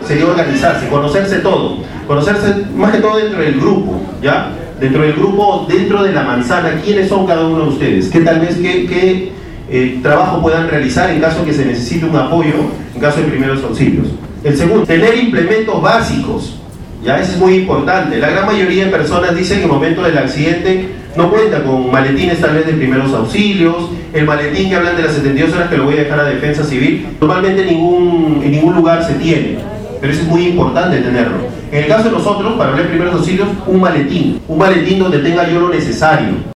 sería organizarse, conocerse todo, conocerse más que todo dentro del grupo, ¿ya? Dentro del grupo, dentro de la manzana, quiénes son cada uno de ustedes, qué tal vez, qué trabajo puedan realizar en caso que se necesite un apoyo, en caso de primeros auxilios. El segundo, tener implementos básicos, ya, eso es muy importante. La gran mayoría de personas dicen que en el momento del accidente no cuenta con maletines tal vez de primeros auxilios, el maletín que hablan de las 72 horas que lo voy a dejar a defensa civil, normalmente en ningún lugar se tiene, pero eso es muy importante tenerlo. En el caso de nosotros, para hablar de primeros auxilios, un maletín donde tenga yo lo necesario.